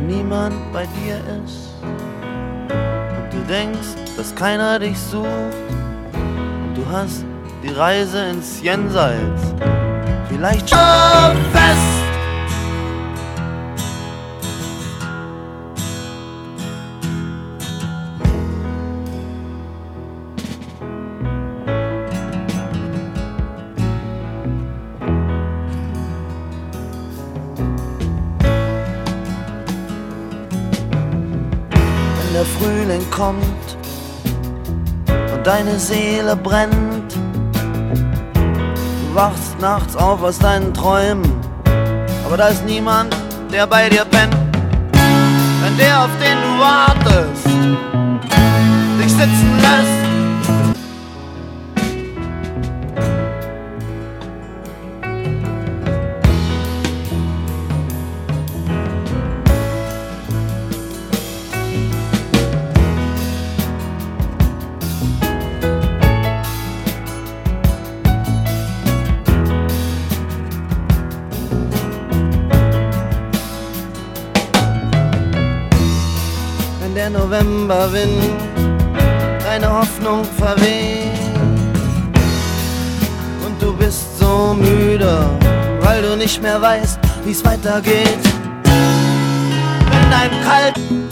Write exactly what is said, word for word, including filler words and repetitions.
wenn niemand bei dir ist und du denkst, dass keiner dich sucht und du hast die Reise ins Jenseits vielleicht schon fest. Wenn der Frühling kommt und deine Seele brennt, du wachst nachts auf aus deinen Träumen, aber da ist niemand, der bei dir pennt. Wenn der, auf den du wartest, dich sitzen lässt, der Novemberwind deine Hoffnung verweht und du bist so müde, weil du nicht mehr weißt, wie's weitergeht. In deinem kalten